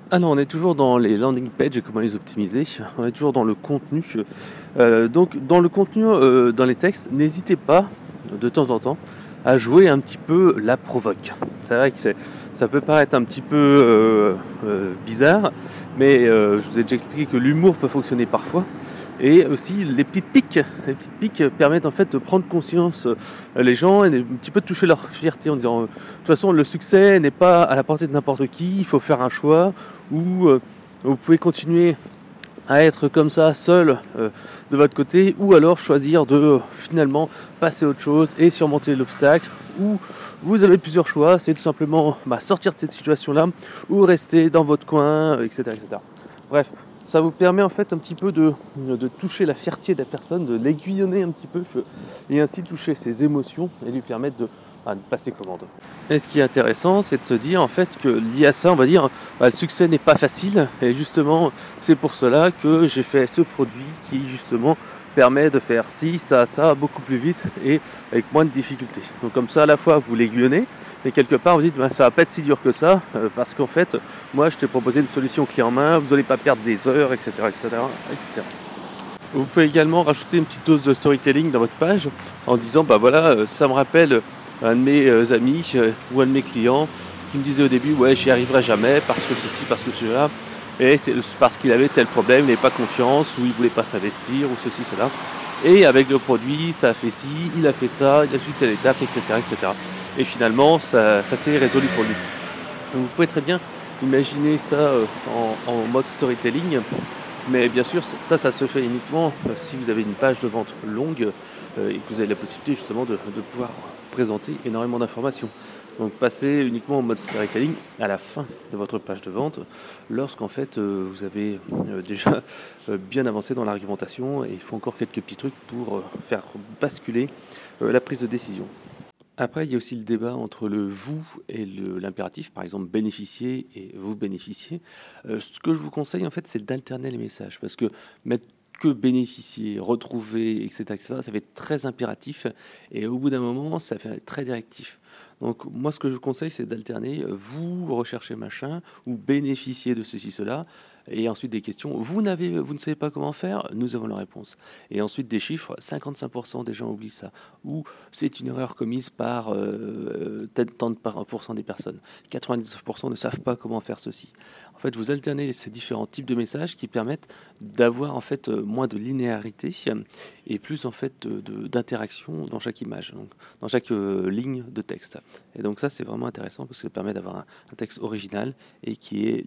Ah non, on est toujours dans les landing pages et comment les optimiser. On est toujours dans le contenu. Donc, dans le contenu, dans les textes, n'hésitez pas, de temps en temps, à jouer un petit peu la provoque. C'est vrai que ça peut paraître un petit peu bizarre, mais je vous ai déjà expliqué que l'humour peut fonctionner parfois. Et aussi les petites piques permettent en fait de prendre conscience les gens et un petit peu de toucher leur fierté en disant de toute façon le succès n'est pas à la portée de n'importe qui, il faut faire un choix ou vous pouvez continuer à être comme ça seul de votre côté ou alors choisir de finalement passer à autre chose et surmonter l'obstacle ou vous avez plusieurs choix, c'est tout simplement sortir de cette situation là ou rester dans votre coin, etc., etc. Bref, ça vous permet en fait un petit peu de toucher la fierté de la personne, de l'aiguillonner un petit peu et ainsi toucher ses émotions et lui permettre de passer commande. Et ce qui est intéressant, c'est de se dire en fait que lié à ça, on va dire, le succès n'est pas facile et justement c'est pour cela que j'ai fait ce produit qui justement permet de faire ci, ça beaucoup plus vite et avec moins de difficultés. Donc comme ça à la fois vous l'aiguillonnez, mais quelque part vous dites ça va pas être si dur que ça parce qu'en fait moi je t'ai proposé une solution clé en main, vous n'allez pas perdre des heures, etc., etc., etc. Vous pouvez également rajouter une petite dose de storytelling dans votre page en disant voilà, ça me rappelle un de mes amis ou un de mes clients qui me disait au début ouais j'y arriverai jamais parce que ceci, parce que cela, et c'est parce qu'il avait tel problème, il n'avait pas confiance ou il voulait pas s'investir ou ceci, cela. Et avec le produit, ça a fait ci, il a fait ça, il a suivi telle étape, etc., etc. Et finalement, ça s'est résolu pour lui. Donc vous pouvez très bien imaginer ça en mode storytelling, mais bien sûr ça se fait uniquement si vous avez une page de vente longue et que vous avez la possibilité justement de pouvoir présenter énormément d'informations. Donc passez uniquement en mode storytelling à la fin de votre page de vente lorsqu'en fait vous avez déjà bien avancé dans l'argumentation et il faut encore quelques petits trucs pour faire basculer la prise de décision. Après, il y a aussi le débat entre le vous et l'impératif, par exemple bénéficier et vous bénéficiez. Ce que je vous conseille en fait, c'est d'alterner les messages parce que mettre que bénéficier, retrouver, etc., etc., ça fait très impératif et au bout d'un moment, ça fait très directif. Donc moi, ce que je vous conseille, c'est d'alterner vous recherchez machin ou bénéficier de ceci, cela. Et ensuite des questions, vous ne savez pas comment faire, nous avons la réponse. Et ensuite des chiffres, 55% des gens oublient ça. Ou c'est une erreur commise par tant de pourcents des personnes. 99% ne savent pas comment faire ceci. En fait, vous alternez ces différents types de messages qui permettent d'avoir en fait moins de linéarité et plus en fait d'interaction dans chaque image, donc dans chaque ligne de texte. Et donc ça, c'est vraiment intéressant parce que ça permet d'avoir un texte original et qui est